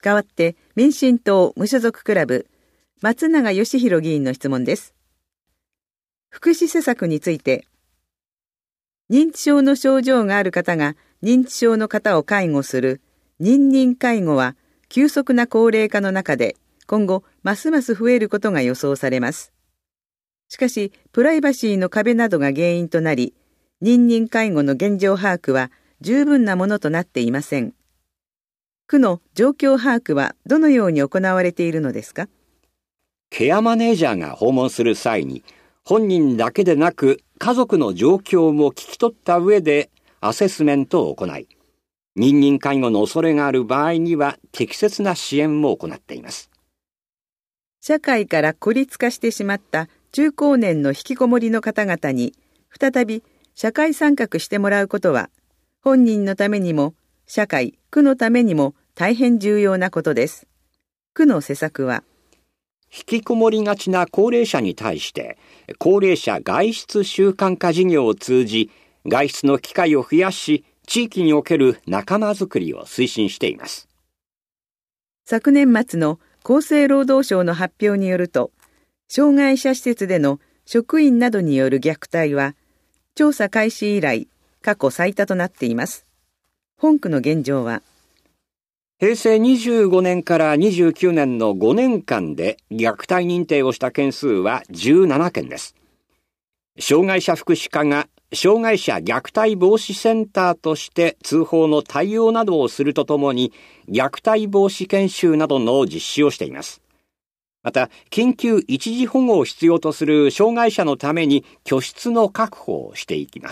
代わって民進党無所属クラブ、松永義弘議員の質問です。福祉施策について、認知症の症状がある方が認知症の方を介護する認認介護は急速な高齢化の中で今後ますます増えることが予想されます。しかし、プライバシーの壁などが原因となり、認認介護の現状把握は十分なものとなっていません。区の状況把握はどのように行われているのですか？ ケアマネージャーが訪問する際に、本人だけでなく家族の状況も聞き取った上でアセスメントを行い、認認介護の恐れがある場合には適切な支援も行っています。 社会から孤立化してしまった中高年の引きこもりの方々に再び社会参画してもらうことは、本人のためにも社会、区のためにも大変重要なことです。区の施策は、 引きこもりがちな高齢者に対して、高齢者外出習慣化事業を通じ、外出の機会を増やし、地域における仲間づくりを推進しています。 昨年末の厚生労働省の発表によると、障害者施設での職員などによる虐待は、調査開始以来、過去最多となっています。本区の現状は、 平成25年から29年の5年間で虐待認定をした件数は17件です。障害者福祉課が障害者虐待防止センターとして通報の対応などをするとともに、虐待防止研修などの実施をしています。また、緊急一時保護を必要とする障害者のために居室の確保をしていきます。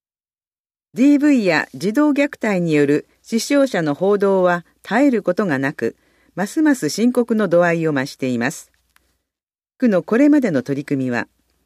DV や児童虐待による死傷者の報道は絶えることがなく、ますます深刻の度合いを増しています。区のこれまでの取り組みは、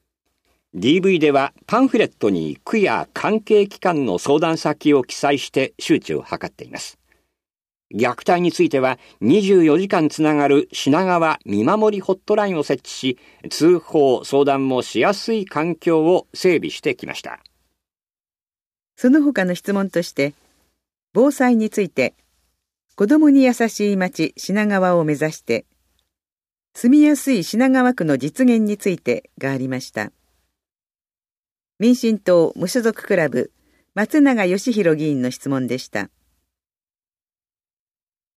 DV ではパンフレットに区や関係機関の相談先を記載して周知を図っています。虐待については24時間つながる品川見守りホットラインを設置し、通報・相談もしやすい環境を整備してきました。 その他の質問として、防災について、子どもに優しい街品川を目指して、住みやすい品川区の実現についてがありました。民進党無所属クラブ、松永義弘議員の質問でした。